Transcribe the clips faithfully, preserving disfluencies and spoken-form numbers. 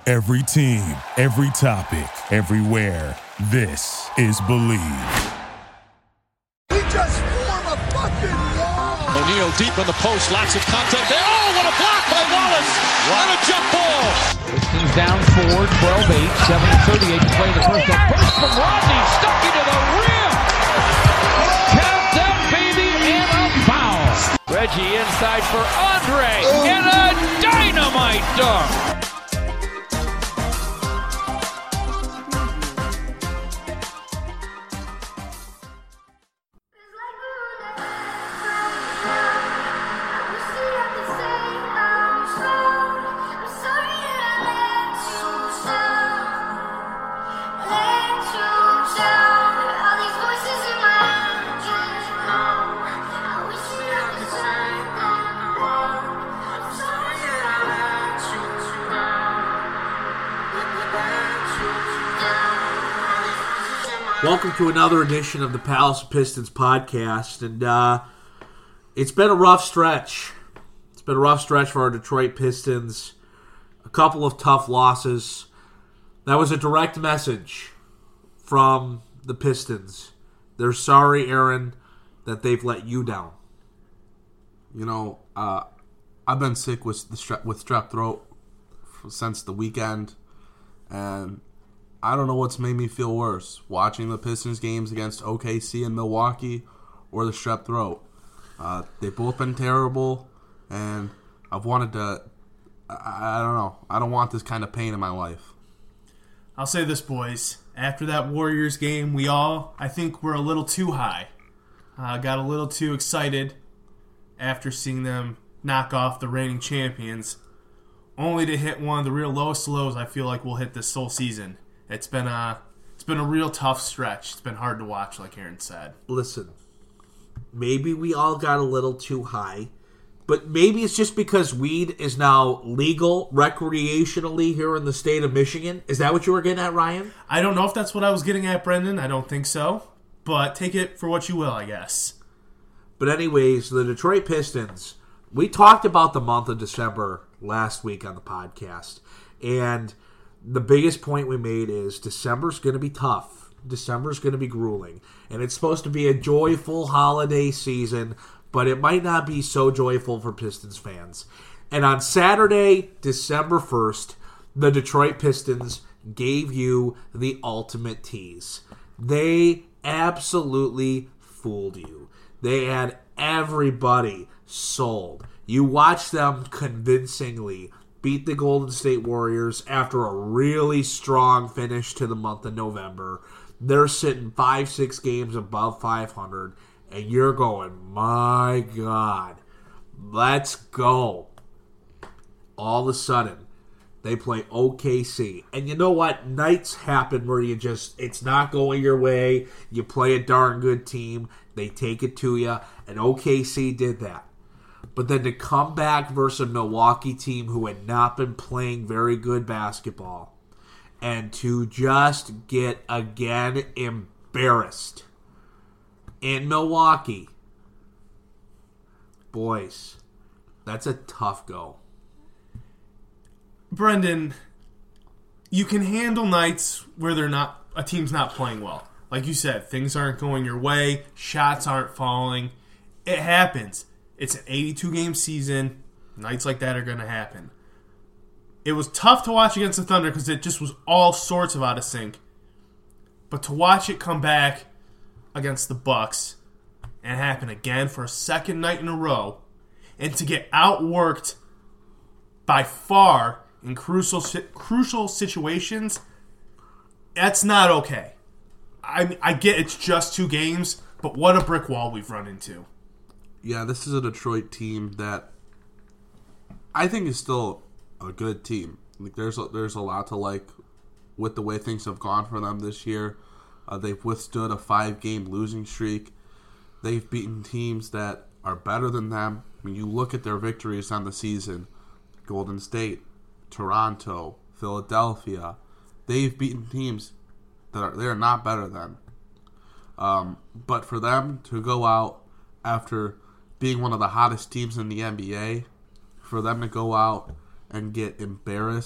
Every team, every topic, everywhere. This is Believe. We just formed a fucking wall. O'Neal deep in the post, lots of contact there. Oh, what a block by Wallace! What a jump ball! Pistons down four, twelve eight, seven thirty-eight to play the first. A burst from Rodney, stuck into the rim. Count that baby and a foul. Reggie inside for Andre and a dynamite dunk. Welcome to another edition of the Palace Pistons podcast, and uh, it's been a rough stretch. It's been a rough stretch for our Detroit Pistons. A couple of tough losses. That was a direct message from the Pistons. They're sorry, Aaron, that they've let you down. You know, uh, I've been sick with the strep, with strep throat since the weekend, and I don't know what's made me feel worse, watching the Pistons games against O K C and Milwaukee or the strep throat. Uh, they've both been terrible, and I've wanted to, I, I don't know, I don't want this kind of pain in my life. I'll say this, boys. After that Warriors game, we all, I think, were a little too high. Uh, got a little too excited after seeing them knock off the reigning champions, only to hit one of the real lowest lows I feel like we'll hit this whole season. It's been a it's been a real tough stretch. It's been hard to watch, like Aaron said. Listen, maybe we all got a little too high, but maybe it's just because weed is now legal recreationally here in the state of Michigan. Is that what you were getting at, Ryan? I don't know if that's what I was getting at, Brendan. I don't think so. But take it for what you will, I guess. But anyways, the Detroit Pistons, we talked about the month of December last week on the podcast, and the biggest point we made is December's going to be tough. December's going to be grueling. And it's supposed to be a joyful holiday season, but it might not be so joyful for Pistons fans. And on Saturday, December first, the Detroit Pistons gave you the ultimate tease. They absolutely fooled you. They had everybody sold. You watched them convincingly beat the Golden State Warriors after a really strong finish to the month of November. They're sitting five, six games above five hundred, and you're going, my God, let's go. All of a sudden, they play O K C. And you know what? Nights happen where you just, it's not going your way. You play a darn good team. They take it to you, and O K C did that. But then to come back versus a Milwaukee team who had not been playing very good basketball and to just get, again, embarrassed in Milwaukee. Boys, that's a tough go. Brendan, you can handle nights where they're not a team's not playing well. Like you said, things aren't going your way, shots aren't falling. It happens. It's an eighty-two game season. Nights like that are going to happen. It was tough to watch against the Thunder because it just was all sorts of out of sync. But to watch it come back against the Bucks and happen again for a second night in a row, and to get outworked by far in crucial crucial situations, that's not okay. I I get it's just two games, but what a brick wall we've run into. Yeah, this is a Detroit team that I think is still a good team. Like there's a, there's a lot to like with the way things have gone for them this year. Uh, they've withstood a five-game losing streak. They've beaten teams that are better than them. When you look at their victories on the season, Golden State, Toronto, Philadelphia, they've beaten teams that are they are not better than. Um, but for them to go out after being one of the hottest teams in the N B A, for them to go out and get embarrassed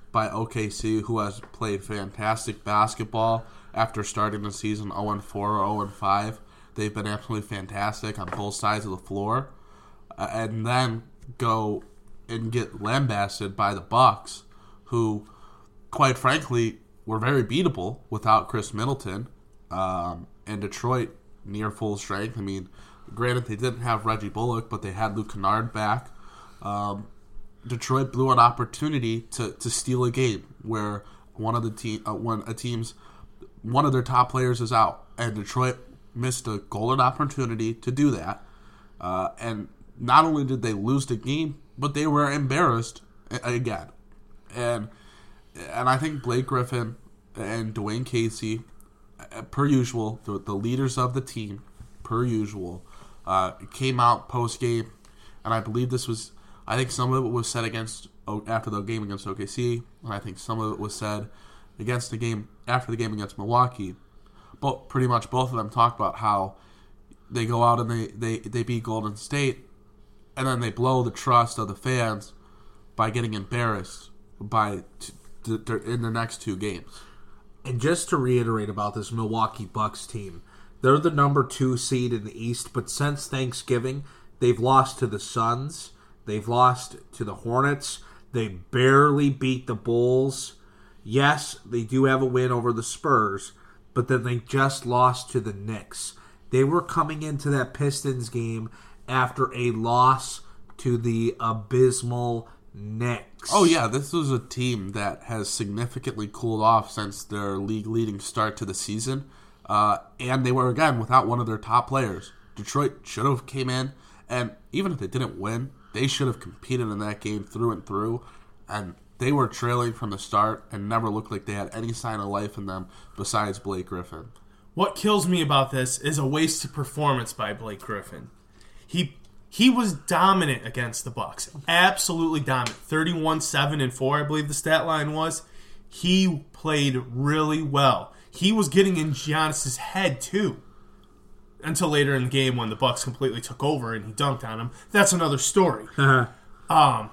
by O K C, who has played fantastic basketball after starting the season oh and four or oh and five. They've been absolutely fantastic on both sides of the floor. Uh, and then go and get lambasted by the Bucks, who, quite frankly, were very beatable without Chris Middleton. Um, and Detroit, near full strength. I mean, granted, they didn't have Reggie Bullock, but they had Luke Kennard back. Um, Detroit blew an opportunity to, to steal a game where one of the team, uh, when a team's one of their top players is out, and Detroit missed a golden opportunity to do that. Uh, and not only did they lose the game, but they were embarrassed again. And and I think Blake Griffin and Dwayne Casey, per usual, the, the leaders of the team, per usual, uh, came out post game, and I believe this was. I think some of it was said against after the game against O K C, and I think some of it was said against the game after the game against Milwaukee. But pretty much both of them talked about how they go out and they, they, they beat Golden State, and then they blow the trust of the fans by getting embarrassed by t- t- t- in the next two games. And just to reiterate about this Milwaukee Bucks team, they're the number two seed in the East, but since Thanksgiving, they've lost to the Suns. They've lost to the Hornets. They barely beat the Bulls. Yes, they do have a win over the Spurs, but then they just lost to the Knicks. They were coming into that Pistons game after a loss to the abysmal Knicks. Oh, yeah, this was a team that has significantly cooled off since their league-leading start to the season. Uh, and they were, again, without one of their top players. Detroit should have came in, and even if they didn't win, they should have competed in that game through and through, and they were trailing from the start and never looked like they had any sign of life in them besides Blake Griffin. What kills me about this is a wasted performance by Blake Griffin. He he was dominant against the Bucks, absolutely dominant. thirty-one, seven, and four, I believe the stat line was. He played really well. He was getting in Giannis's head too. Until later in the game when the Bucks completely took over and he dunked on him. That's another story. um,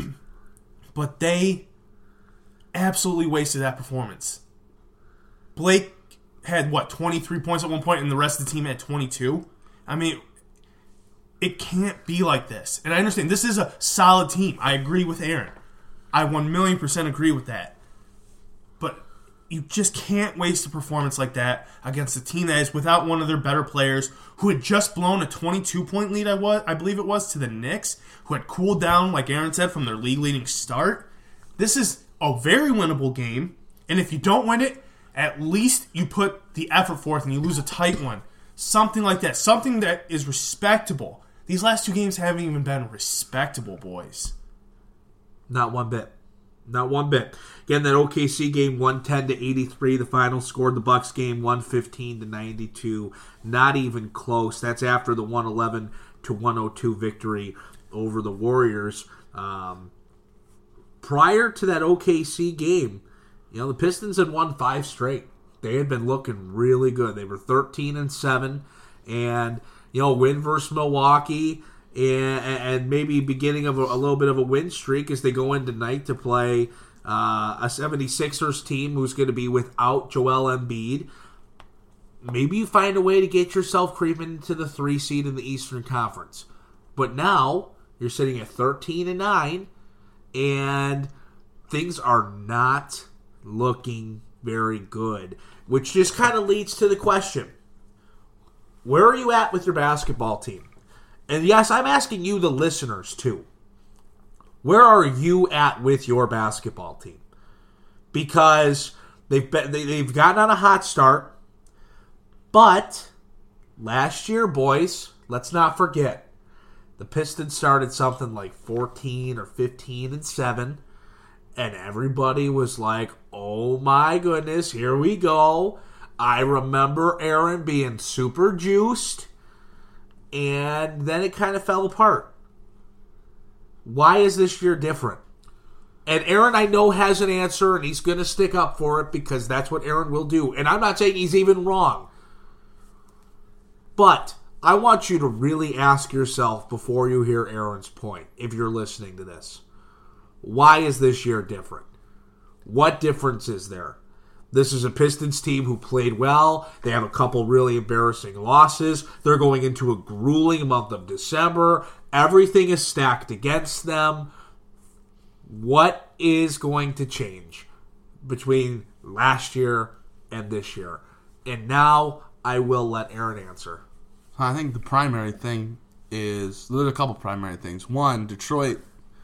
but they absolutely wasted that performance. Blake had, what, twenty-three points at one point and the rest of the team had twenty-two? I mean, it can't be like this. And I understand, this is a solid team. I agree with Aaron. I one million percent agree with that. But you just can't waste a performance like that against a team that is without one of their better players, who had just blown a twenty-two point lead, I was, I believe it was, to the Knicks, who had cooled down, like Aaron said, from their league-leading start. This is a very winnable game, and if you don't win it, at least you put the effort forth and you lose a tight one. Something like that. Something that is respectable. These last two games haven't even been respectable, boys. Not one bit. Not one bit. Again, that O K C game, one ten to eighty-three. The final scored. The Bucks game, one fifteen to ninety-two. Not even close. That's after the one eleven to one oh two victory over the Warriors. Um, prior to that O K C game, you know, the Pistons had won five straight. They had been looking really good. They were thirteen and seven, and you know, win versus Milwaukee. And, and maybe beginning of a, a little bit of a win streak as they go in tonight to play uh, a seventy-sixers team who's going to be without Joel Embiid. Maybe you find a way to get yourself creeping into the three seed in the Eastern Conference. But now you're sitting at thirteen and nine, and things are not looking very good, which just kind of leads to the question: where are you at with your basketball team? And yes, I'm asking you, the listeners, too. Where are you at with your basketball team? Because they've been, they, they've gotten on a hot start. But last year, boys, let's not forget, the Pistons started something like fourteen or fifteen and seven. And everybody was like, oh my goodness, here we go. I remember Aaron being super juiced. And then it kind of fell apart. Why is this year different? And Aaron, I know, has an answer, and he's going to stick up for it because that's what Aaron will do. And I'm not saying he's even wrong. But I want you to really ask yourself before you hear Aaron's point, if you're listening to this. Why is this year different? What difference is there? This is a Pistons team who played well. They have a couple really embarrassing losses. They're going into a grueling month of December. Everything is stacked against them. What is going to change between last year and this year? And now I will let Aaron answer. I think the primary thing is, there's a couple primary things. One, Detroit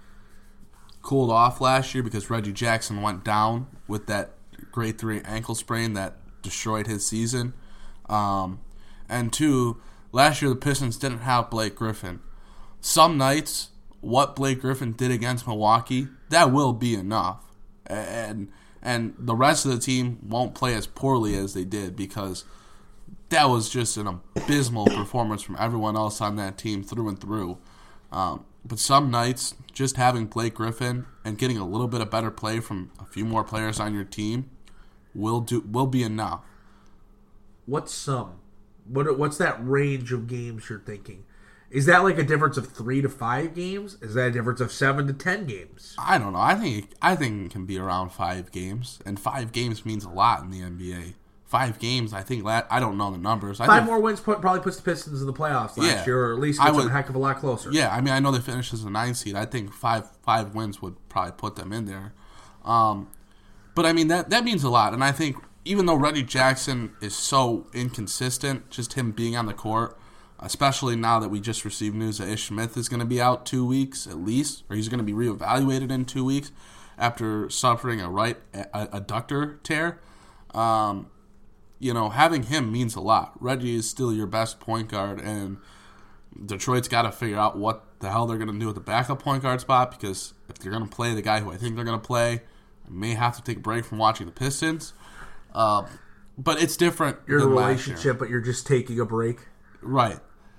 cooled off last year because Reggie Jackson went down with that grade three ankle sprain that destroyed his season. Um, and two, last year the Pistons didn't have Blake Griffin. Some nights, what Blake Griffin did against Milwaukee, that will be enough. And and the rest of the team won't play as poorly as they did because that was just an abysmal performance from everyone else on that team through and through. Um, but some nights, just having Blake Griffin and getting a little bit of better play from a few more players on your team will do will be enough. What's some? What what's that range of games you're thinking? Is that like a difference of three to five games? Is that a difference of seven to ten games? I don't know. I think I think it can be around five games, and five games means a lot in the N B A. Five games, I think. I don't know the numbers. I Five think, more wins put, probably puts the Pistons in the playoffs last Yeah. year, or at least I gets them would- a heck of a lot closer. Yeah, I mean, I know they finished as a nine seed. I think five five wins would probably put them in there. Um, but I mean that that means a lot, and I think even though Reggie Jackson is so inconsistent, just him being on the court, especially now that we just received news that Ish Smith is going to be out two weeks at least, or he's going to be reevaluated in two weeks after suffering a right a, adductor tear. Um, you know, having him means a lot. Reggie is still your best point guard, and Detroit's got to figure out what the hell they're going to do with the backup point guard spot, because if they're going to play the guy who I think they're going to play, I may have to take a break from watching the Pistons. Um, but it's different You're in a than last relationship, year. but you're just taking a break. Right.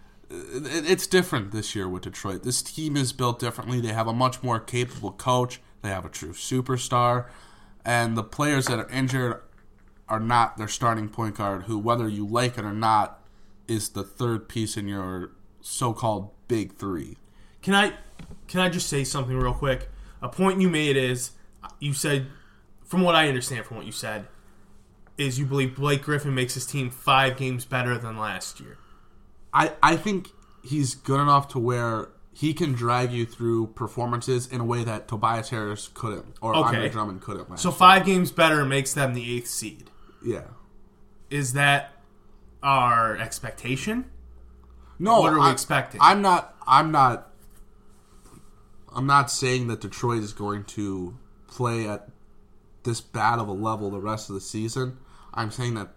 It- It's different this year with Detroit. This team is built differently. They have a much more capable coach. They have a true superstar. And the players that are injured are not their starting point guard, who, whether you like it or not, is the third piece in your so-called big three. Can I can I just say something real quick? A point you made is, you said, from what I understand from what you said, is you believe Blake Griffin makes his team five games better than last year. I, I think he's good enough to where he can drag you through performances in a way that Tobias Harris couldn't, or Okay. Andre Drummond couldn't last So year. five games better makes them the eighth seed. Yeah. Is that our expectation? No, What are we I- expecting? I'm not. I'm not. I'm not saying that Detroit is going to play at this bad of a level the rest of the season. I'm saying that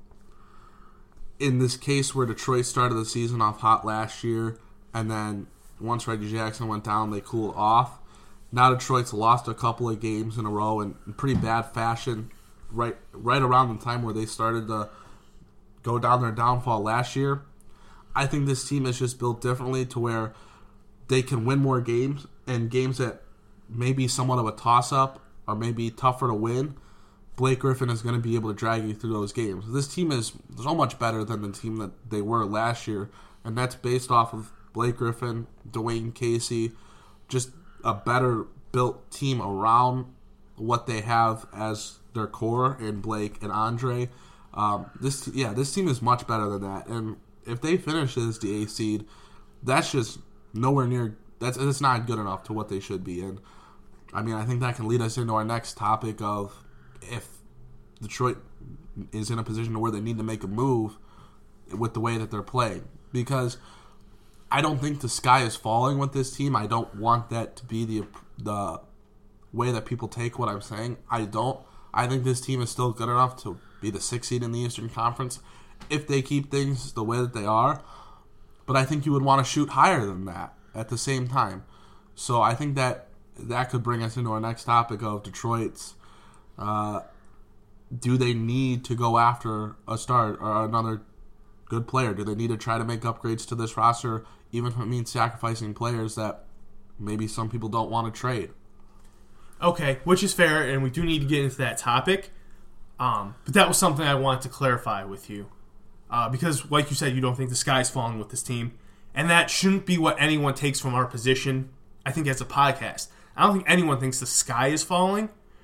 in this case where Detroit started the season off hot last year, and then once Reggie Jackson went down, they cooled off. Now Detroit's lost a couple of games in a row in pretty bad fashion, right, right around the time where they started to go down their downfall last year. I think this team is just built differently to where they can win more games, and games that may be somewhat of a toss-up or maybe tougher to win, Blake Griffin is going to be able to drag you through those games. This team is so much better than the team that they were last year, and that's based off of Blake Griffin, Dwayne Casey, just a better built team around what they have as their core in Blake and Andre. Um, this, yeah, this team is much better than that, and if they finish as the eighth seed, that's just nowhere near. That's it's not good enough to what they should be. And I mean, I think that can lead us into our next topic of if Detroit is in a position where they need to make a move with the way that they're playing, because I don't think the sky is falling with this team. I don't want that to be the the way that people take what I'm saying. I don't. I think this team is still good enough to be the sixth seed in the Eastern Conference if they keep things the way that they are. But I think you would want to shoot higher than that at the same time. So I think that that could bring us into our next topic of Detroit's. Uh, do they need to go after a start or another good player? Do they need to try to make upgrades to this roster, even if it means sacrificing players that maybe some people don't want to trade? Okay, which is fair, and we do need to get into that topic. Um, but that was something I wanted to clarify with you. Uh, because, like you said, you don't think the sky's falling with this team. And that shouldn't be what anyone takes from our position, I think, as a podcast. I don't think anyone thinks the sky is falling.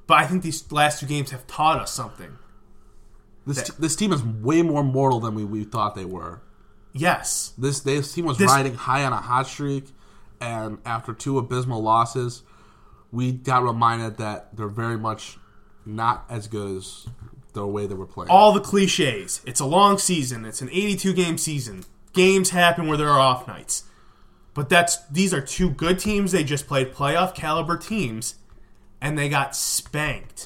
But I think these last two games have taught us something. This That- t- this team is way more mortal than we, we thought they were. Yes. This this team was This- riding high on a hot streak, and after two abysmal losses, we got reminded that they're very much not as good as the way they were playing. All the cliches. It's a long season. It's an eighty-two game season. Games happen where there are off nights. But that's these are two good teams. They just played playoff caliber teams, and they got spanked.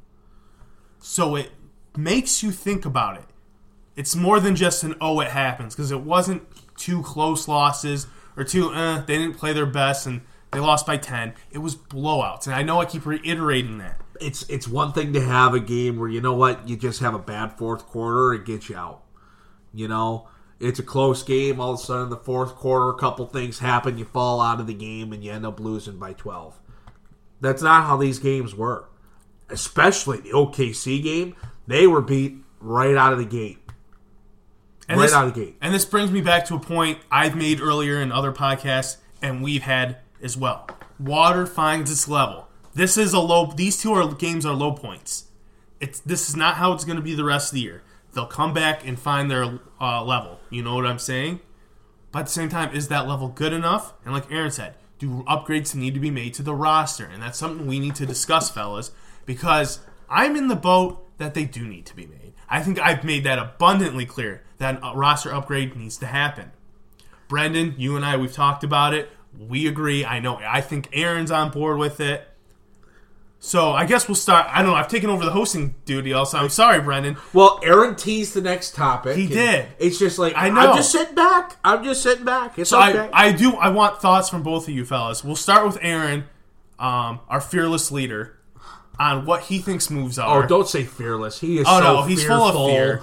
So it makes you think about it. It's more than just an oh, it happens, because it wasn't two close losses or two, eh, they didn't play their best and they lost by ten. It was blowouts, and I know I keep reiterating that. It's it's one thing to have a game where, you know what, you just have a bad fourth quarter and get you out. You know, it's a close game. All of a sudden, in the fourth quarter, a couple things happen. You fall out of the game, and you end up losing by twelve. That's not how these games work. Especially the O K C game. They were beat right out of the gate. And right this, out of the gate. And this brings me back to a point I've made earlier in other podcasts, and we've had as well. Water finds its level. This is a low. These two are, games are low points. It's this is not how it's going to be the rest of the year. They'll come back and find their uh, level. You know what I'm saying? But at the same time, is that level good enough? And like Aaron said, do upgrades need to be made to the roster? And that's something we need to discuss, fellas, because I'm in the boat that they do need to be made. I think I've made that abundantly clear that a roster upgrade needs to happen. Brendan, you and I, we've talked about it. We agree. I know. I think Aaron's on board with it. So I guess we'll start. I don't know. I've taken over the hosting duty also. I'm sorry, Brendan. Well, Aaron teased the next topic. He and did. It's just like, I know. I'm just sitting back. I'm just sitting back. It's So okay. I, I do. I want thoughts from both of you fellas. We'll start with Aaron, um, our fearless leader, on what he thinks moves are. oh, don't say fearless. He is Oh, so no, he's fearful. full of fear.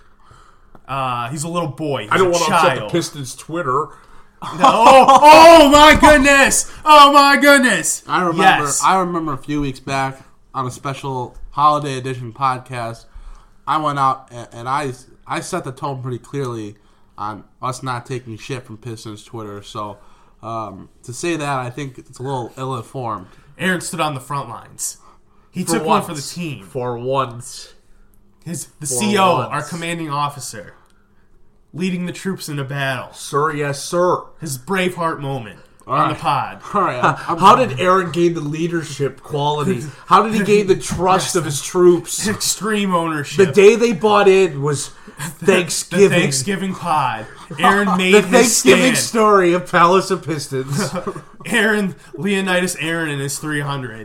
Uh, he's a little boy. He's I don't a want to upset the child. Pistons' Twitter. oh, oh my goodness! Oh my goodness! I remember. Yes. I remember a few weeks back on a special holiday edition podcast, I went out and, and I I set the tone pretty clearly on us not taking shit from Pistons Twitter. So um, to say that, I think it's a little ill-informed. Aaron stood on the front lines. He For took one once. for the team. For once. His the For C O, once. our commanding officer, leading the troops into battle. Sir, yes, sir. His Braveheart moment All on right. the pod. All right, I'm, I'm How did Aaron gain the leadership quality? How did he gain the trust of his troops? Extreme ownership. The day they bought in was Thanksgiving. The Thanksgiving pod. Aaron made The his Thanksgiving stand. story of Palace of Pistons. Aaron, Leonidas Aaron and his three hundred.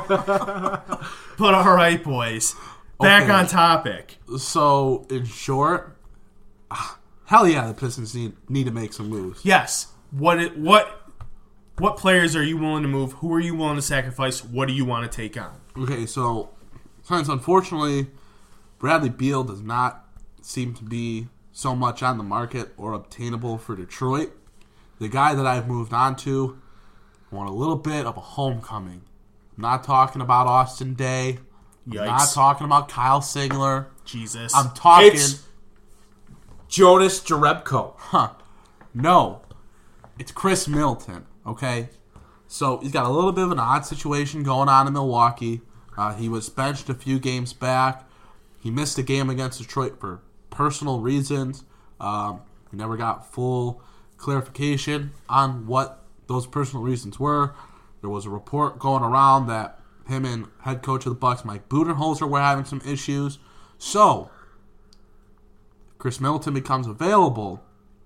But all right, boys. Back Okay. on topic. So in short, ah, hell yeah, the Pistons need need to make some moves. Yes. What it, what what players are you willing to move? Who are you willing to sacrifice? What do you want to take on? Okay, so since unfortunately Bradley Beal does not seem to be so much on the market or obtainable for Detroit, the guy that I've moved on to want a little bit of a homecoming. I'm not talking about Austin Day. I'm Yikes. not talking about Kyle Singler. Jesus. I'm talking. It's Jonas Jerebko. Huh. No. It's Chris Middleton, okay? So he's got a little bit of an odd situation going on in Milwaukee. Uh, he was benched a few games back. He missed a game against Detroit for personal reasons. Um, he never got full clarification on what those personal reasons were. There was a report going around that him and head coach of the Bucks, Mike Budenholzer, were having some issues. So, if Chris Middleton becomes available,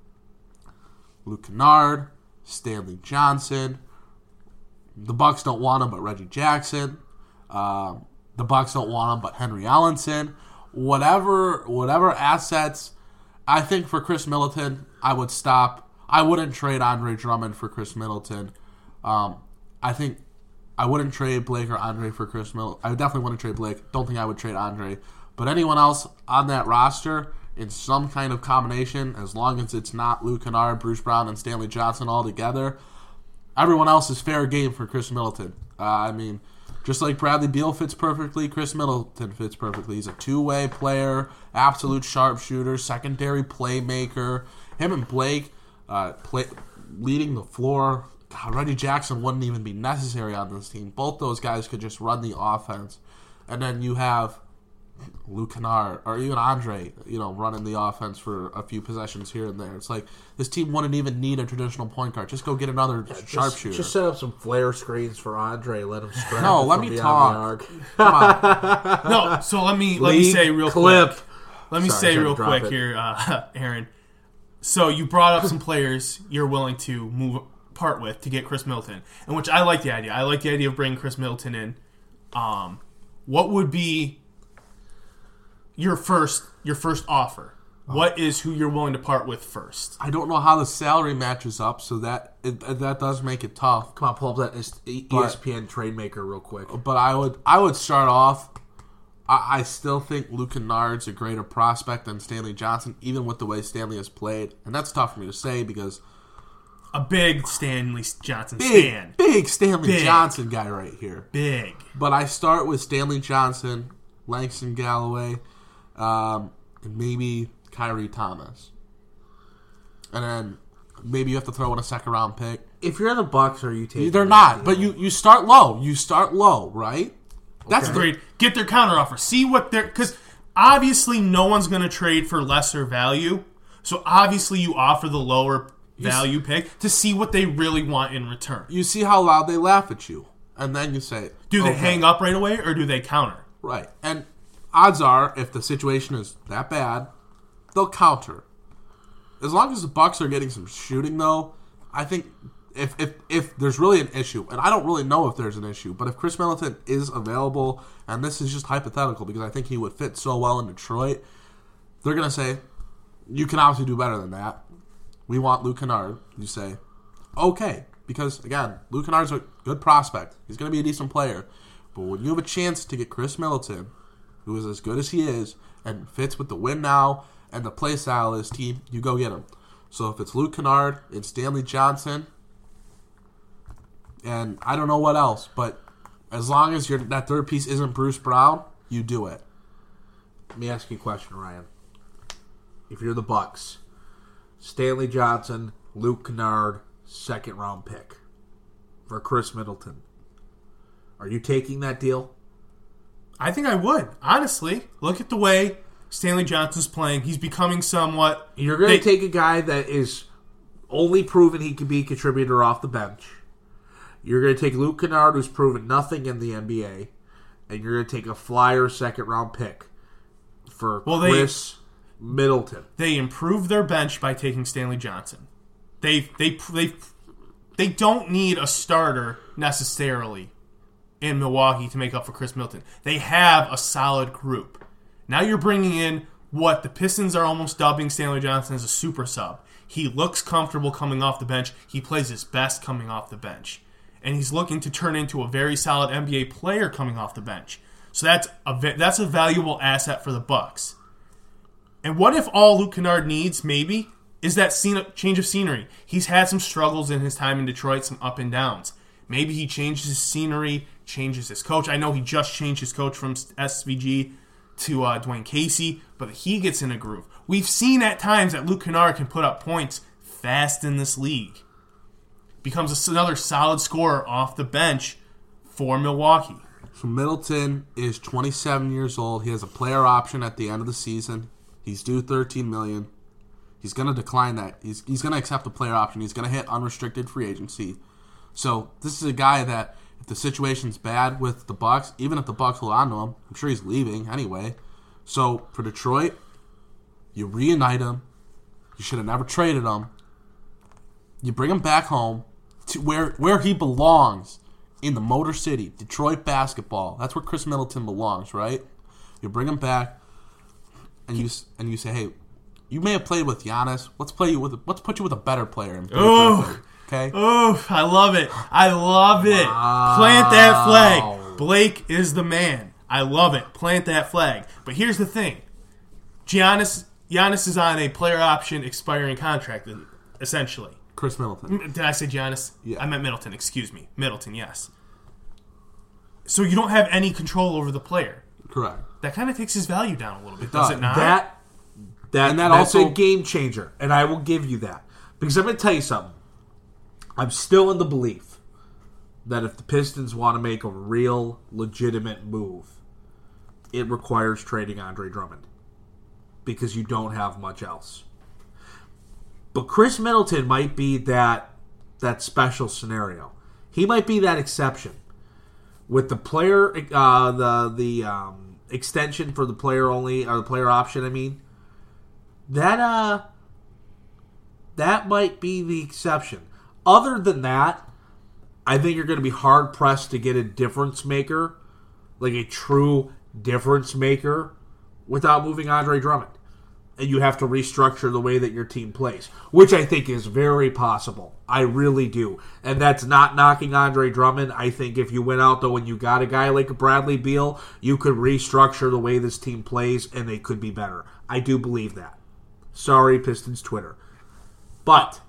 Luke Kennard, Stanley Johnson. The Bucks don't want him, but Reggie Jackson. Um, the Bucks don't want him, but Henry Allenson. Whatever, whatever assets. I think for Chris Middleton, I would stop. I wouldn't trade Andre Drummond for Chris Middleton. Um, I think I wouldn't trade Blake or Andre for Chris Middleton. I definitely wouldn't trade Blake. Don't think I would trade Andre. But anyone else on that roster, in some kind of combination, as long as it's not Luke Kennard, Bruce Brown, and Stanley Johnson all together, everyone else is fair game for Chris Middleton. Uh, I mean, just like Bradley Beal fits perfectly, Chris Middleton fits perfectly. He's a two-way player, absolute sharpshooter, secondary playmaker. Him and Blake uh, play, leading the floor God, Reggie Jackson wouldn't even be necessary on this team. Both those guys could just run the offense. And then you have Luke Kennard or even Andre, you know, running the offense for a few possessions here and there. It's like this team wouldn't even need a traditional point guard. Just go get another yeah, sharpshooter. Just, just set up some flare screens for Andre. Let him scramble. No, let me talk. Come on. No, so let me let Lead me say real clip. quick. Let me Sorry, say real quick it. here, uh, Aaron. So you brought up some players you're willing to move part with to get Chris Middleton, and which I like the idea. I like the idea of bringing Chris Middleton in. Um, what would be your first your first offer? What is who you're willing to part with first? I don't know how the salary matches up, so that it, that does make it tough. Come on, pull up that E S P N trade maker real quick. But I would I would start off. I, I still think Luke Kennard's a greater prospect than Stanley Johnson, even with the way Stanley has played, and that's tough for me to say because a big Stanley Johnson big, stan, big Stanley big. Johnson guy right here, big. But I start with Stanley Johnson, Langston Galloway, um, and maybe Kyrie Thomas, and then maybe you have to throw in a second round pick. If you're the Bucks, are you taking? They're not, but you, you start low. You start low, right? That's okay. Great. Get their counteroffer. See what they're because obviously no one's going to trade for lesser value. So obviously you offer the lower value you pick to see what they really want in return. You see how loud they laugh at you, and then you say, "Do they okay. hang up right away or do they counter?" Right, and odds are, if the situation is that bad, they'll counter. As long as the Bucks are getting some shooting, though, I think if if if there's really an issue, and I don't really know if there's an issue, but if Chris Middleton is available, and this is just hypothetical because I think he would fit so well in Detroit, they're gonna say, "You can obviously do better than that. We want Luke Kennard." You say, "Okay," because again, Luke Kennard's a good prospect. He's gonna be a decent player, but when you have a chance to get Chris Middleton, who is as good as he is and fits with the win now and the play style of his team, you go get him. So if it's Luke Kennard and Stanley Johnson, and I don't know what else, but as long as you're, that third piece isn't Bruce Brown, you do it. Let me ask you a question, Ryan. If you're the Bucks, Stanley Johnson, Luke Kennard, second round pick for Chris Middleton, are you taking that deal? I think I would. Honestly, look at the way Stanley Johnson's playing. He's becoming somewhat... You're going to take a guy that is only proven he can be a contributor off the bench. You're going to take Luke Kennard, who's proven nothing in the N B A, and you're going to take a flyer second-round pick for well, Chris they, Middleton. They improved their bench by taking Stanley Johnson. They they they they don't need a starter necessarily in Milwaukee to make up for Chris Middleton. They have a solid group. Now you're bringing in what the Pistons are almost dubbing Stanley Johnson as a super sub. He looks comfortable coming off the bench. He plays his best coming off the bench. And he's looking to turn into a very solid N B A player coming off the bench. So that's a that's a valuable asset for the Bucks. And what if all Luke Kennard needs, maybe, is that scene, change of scenery? He's had some struggles in his time in Detroit, some up and downs. Maybe he changes his scenery, changes his coach. I know he just changed his coach from S V G to uh, Dwayne Casey, but he gets in a groove. We've seen at times that Luke Kennard can put up points fast in this league. Becomes another solid scorer off the bench for Milwaukee. So Middleton is twenty-seven years old. He has a player option at the end of the season. He's due thirteen million dollars. He's going to decline that. He's he's going to accept the player option. He's going to hit unrestricted free agency. So this is a guy that if the situation's bad with the Bucks, even if the Bucks hold on to him, I'm sure he's leaving anyway. So for Detroit, you reunite him. You should have never traded him. You bring him back home to where where he belongs, in the Motor City, Detroit basketball. That's where Chris Middleton belongs, right? You bring him back, and you and you say, "Hey, you may have played with Giannis. Let's play you with. Let's put you with a better player." In oh, okay. Oh, I love it. I love it. Wow. Plant that flag. Blake is the man. I love it. Plant that flag. But here's the thing: Giannis Giannis is on a player option expiring contract, essentially. Chris Middleton. Did I say Giannis? Yeah. I meant Middleton, excuse me. Middleton, yes. So you don't have any control over the player. Correct. That kind of takes his value down a little bit, it does. does it not? That, that, and that that's also, a game changer, and I will give you that. Because I'm going to tell you something. I'm still in the belief that if the Pistons want to make a real, legitimate move, it requires trading Andre Drummond. Because you don't have much else. But Chris Middleton might be that that special scenario. He might be that exception. With the player, uh, the the um, extension for the player only, or the player option, I mean, that uh, that might be the exception. Other than that, I think you're going to be hard pressed to get a difference maker, like a true difference maker, without moving Andre Drummond. And you have to restructure the way that your team plays, which I think is very possible. I really do. And that's not knocking Andre Drummond. I think if you went out, though, and you got a guy like a Bradley Beal, you could restructure the way this team plays, and they could be better. I do believe that. Sorry, Pistons Twitter. But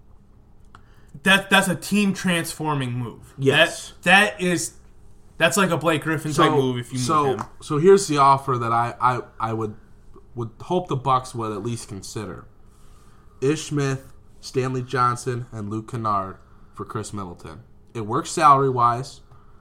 that that's a team-transforming move. Yes. That, that is... That's like a Blake Griffin type move if you move so, him. So here's the offer that I, I, I would... would hope the Bucks would at least consider. Ish Smith, Stanley Johnson, and Luke Kennard for Chris Middleton. It works salary-wise.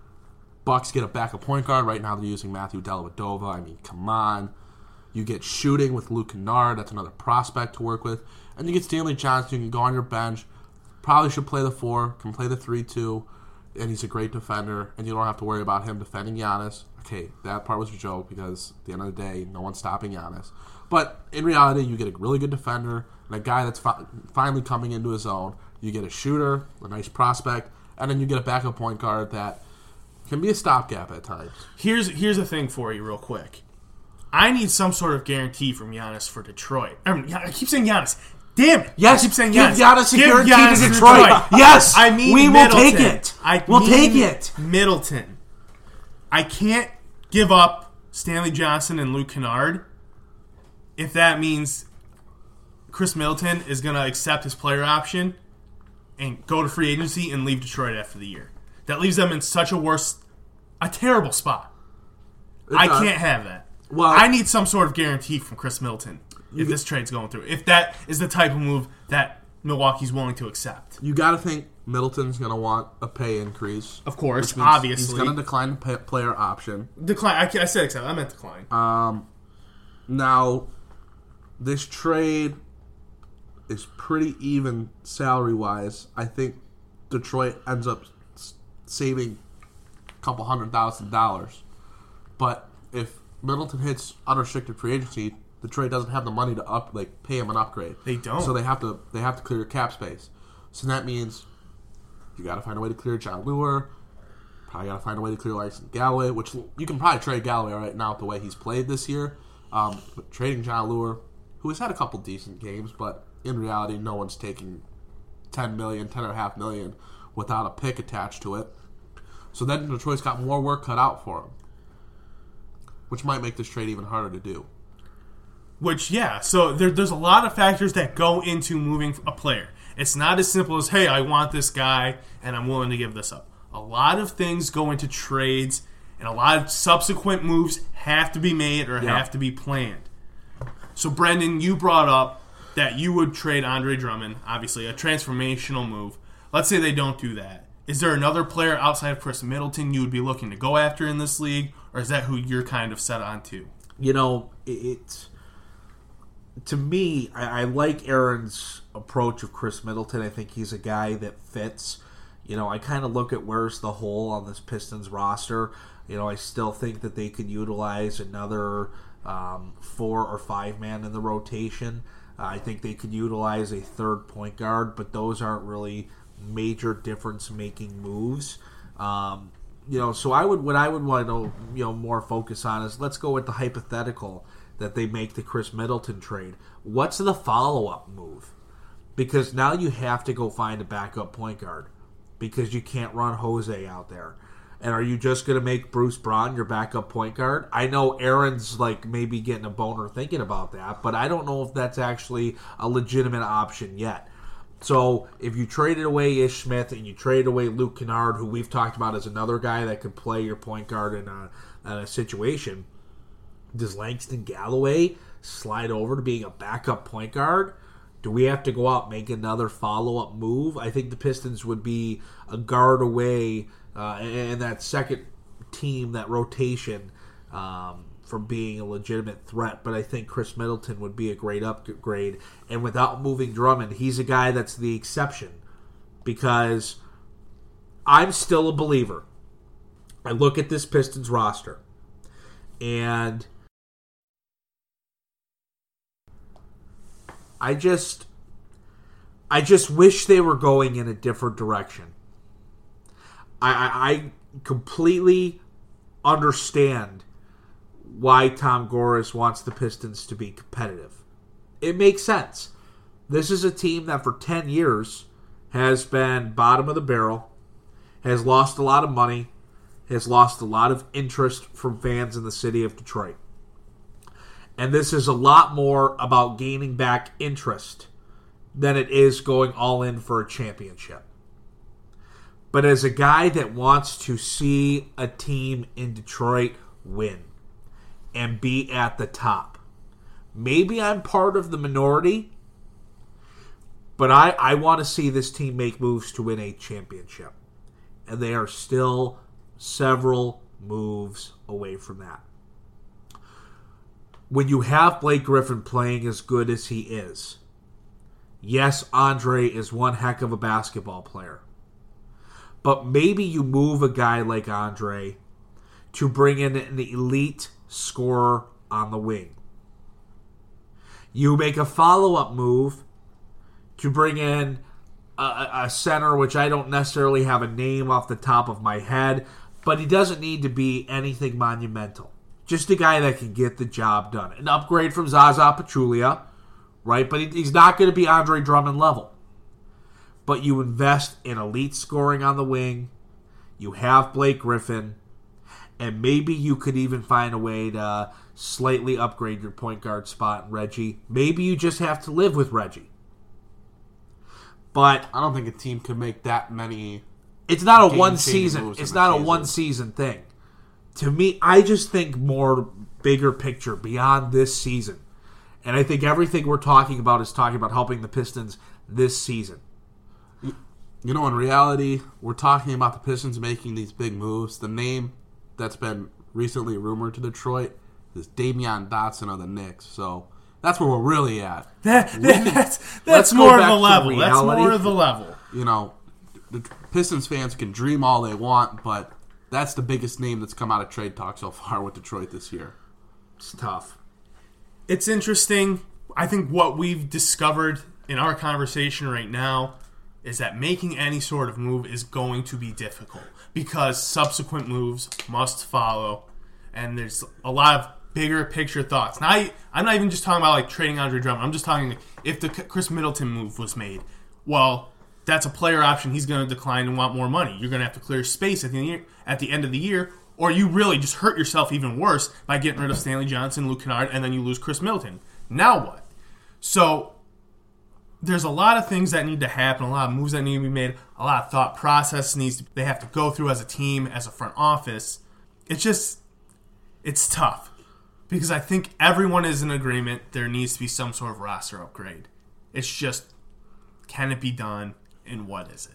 Bucks get a backup point guard. Right now they're using Matthew Dellavedova. I mean, come on. You get shooting with Luke Kennard. That's another prospect to work with. And you get Stanley Johnson. You can go on your bench. Probably should play the four. Can play the three two. And he's a great defender. And you don't have to worry about him defending Giannis. Okay, that part was a joke because at the end of the day, no one's stopping Giannis. But in reality, you get a really good defender and a guy that's fi- finally coming into his own. You get a shooter, a nice prospect, and then you get a backup point guard that can be a stopgap at times. Here's here's the thing for you real quick. I need some sort of guarantee from Giannis for Detroit. I, mean, I keep saying Giannis. Damn it. Yes, I keep saying give Giannis. Giannis a Give guarantee Giannis to Detroit. Detroit. Yes, I mean we will Middleton. take it. I we'll mean take it. Middleton. I can't give up Stanley Johnson and Luke Kennard if that means Chris Middleton is going to accept his player option and go to free agency and leave Detroit after the year. That leaves them in such a worse, a terrible spot. It I does. can't have that. Well, I need some sort of guarantee from Chris Middleton if this trade's going through. If that is the type of move that Milwaukee's willing to accept. You got to think Middleton's going to want a pay increase. Of course, which means obviously. He's going to decline the pay- player option. Decline. I, I said accept. I meant decline. Um, now, this trade is pretty even salary-wise. I think Detroit ends up s- saving a couple hundred thousand dollars. But if Middleton hits unrestricted free agency, Detroit doesn't have the money to up like pay him an upgrade. They don't. So they have to they have to clear cap space. So that means you got to find a way to clear John Lure. Probably got to find a way to clear Langston Galloway, which you can probably trade Galloway right now with the way he's played this year. Um, but trading John Lure, who has had a couple decent games, but in reality, no one's taking ten million, ten and a half million without a pick attached to it. So then Detroit's got more work cut out for him, which might make this trade even harder to do. Which, yeah, so there, there's a lot of factors that go into moving a player. It's not as simple as, hey, I want this guy, and I'm willing to give this up. A lot of things go into trades, and a lot of subsequent moves have to be made or Yeah. have to be planned. So, Brendan, you brought up that you would trade Andre Drummond, obviously, a transformational move. Let's say they don't do that. Is there another player outside of Chris Middleton you would be looking to go after in this league, or is that who you're kind of set on to? You know, it, it's... To me, I, I like Aaron's approach of Chris Middleton. I think he's a guy that fits. You know, I kind of look at where's the hole on this Pistons roster. You know, I still think that they could utilize another um, four or five man in the rotation. Uh, I think they could utilize a third point guard, but those aren't really major difference-making moves. Um, you know, so I would what I would want to you know more focus on is let's go with the hypothetical that they make the Chris Middleton trade. What's the follow-up move? Because now you have to go find a backup point guard because you can't run Jose out there. And are you just going to make Bruce Brown your backup point guard? I know Aaron's like maybe getting a boner thinking about that, but I don't know if that's actually a legitimate option yet. So if you traded away Ish Smith and you traded away Luke Kennard, who we've talked about as another guy that could play your point guard in a, in a situation, does Langston Galloway slide over to being a backup point guard? Do we have to go out and make another follow-up move? I think the Pistons would be a guard away uh, and that second team, that rotation, um, from being a legitimate threat. But I think Chris Middleton would be a great upgrade. And without moving Drummond, he's a guy that's the exception. Because I'm still a believer. I look at this Pistons roster, and I just, I just wish they were going in a different direction. I, I, I completely understand why Tom Gores wants the Pistons to be competitive. It makes sense. This is a team that for ten years has been bottom of the barrel, has lost a lot of money, has lost a lot of interest from fans in the city of Detroit. And this is a lot more about gaining back interest than it is going all in for a championship. But as a guy that wants to see a team in Detroit win and be at the top, maybe I'm part of the minority, but I, I want to see this team make moves to win a championship. And they are still several moves away from that. When you have Blake Griffin playing as good as he is, yes, Andre is one heck of a basketball player. But maybe you move a guy like Andre to bring in an elite scorer on the wing. You make a follow-up move to bring in a, a center, which I don't necessarily have a name off the top of my head, but he doesn't need to be anything monumental. Just a guy that can get the job done. An upgrade from Zaza Pachulia, right? But he's not going to be Andre Drummond level. But you invest in elite scoring on the wing. You have Blake Griffin. And maybe you could even find a way to slightly upgrade your point guard spot in Reggie. Maybe you just have to live with Reggie. But I don't think a team could make that many. It's not a one season. It's not a one season thing. To me, I just think more bigger picture beyond this season. And I think everything we're talking about is talking about helping the Pistons this season. You know, in reality, we're talking about the Pistons making these big moves. The name that's been recently rumored to Detroit is Damian Dotson of the Knicks. So that's where we're really at. That, that, that's that's more of the level. That's more of the level. You know, the Pistons fans can dream all they want, but that's the biggest name that's come out of trade talk so far with Detroit this year. It's tough. It's interesting. I think what we've discovered in our conversation right now is that making any sort of move is going to be difficult because subsequent moves must follow, and there's a lot of bigger picture thoughts. Now, I, I'm not even just talking about like trading Andre Drummond. I'm just talking if the Chris Middleton move was made. Well, that's a player option. He's going to decline and want more money. You're going to have to clear space at the year, at the end of the year, or you really just hurt yourself even worse by getting rid of Stanley Johnson, Luke Kennard, and then you lose Chris Middleton. Now what? So there's a lot of things that need to happen, a lot of moves that need to be made, a lot of thought process needs to, they have to go through as a team, as a front office. It's just, it's tough. Because I think everyone is in agreement there needs to be some sort of roster upgrade. It's just, can it be done, and what is it?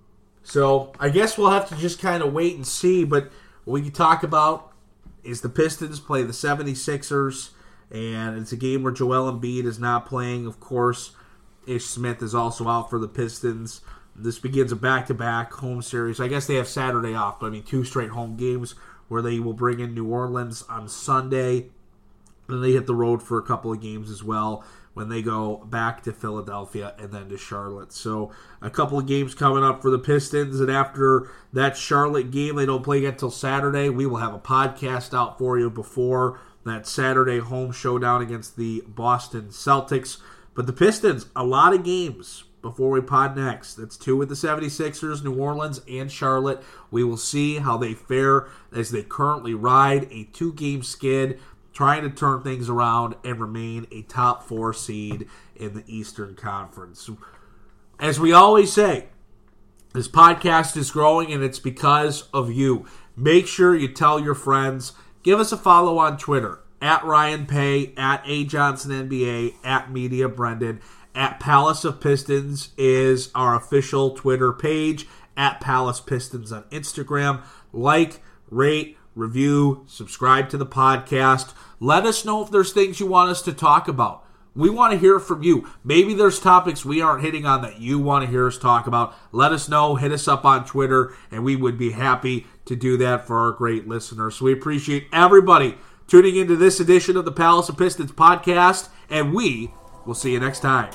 So I guess we'll have to just kind of wait and see, but what we can talk about is the Pistons play the seventy-sixers, and it's a game where Joel Embiid is not playing, of course. Ish Smith is also out for the Pistons. This begins a back-to-back home series. I guess they have Saturday off, but I mean two straight home games where they will bring in New Orleans on Sunday. Then they hit the road for a couple of games as well when they go back to Philadelphia and then to Charlotte. So a couple of games coming up for the Pistons, and after that Charlotte game, they don't play again until Saturday. We will have a podcast out for you before that Saturday home showdown against the Boston Celtics. But the Pistons, a lot of games before we pod next. That's two with the seventy-sixers, New Orleans, and Charlotte. We will see how they fare as they currently ride a two-game skid, trying to turn things around and remain a top four seed in the Eastern Conference. As we always say, this podcast is growing, and it's because of you. Make sure you tell your friends. Give us a follow on Twitter. At Ryan Pay, at A Johnson N B A, at Media Brendan, At Palace of Pistons is our official Twitter page. At Palace Pistons on Instagram. Like, rate, review, subscribe to the podcast. Let us know if there's things you want us to talk about. We want to hear from you. Maybe there's topics we aren't hitting on that you want to hear us talk about. Let us know. Hit us up on Twitter, and we would be happy to do that for our great listeners. So we appreciate everybody tuning into this edition of the Palace of Pistons podcast, and we will see you next time.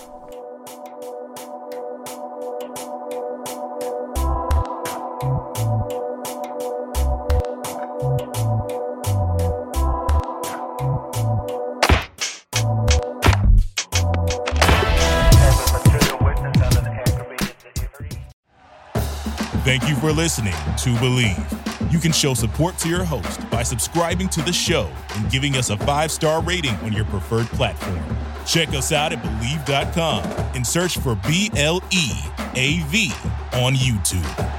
Thank you for listening to Believe. You can show support to your host by subscribing to the show and giving us a five-star rating on your preferred platform. Check us out at Believe dot com and search for B L E A V on YouTube.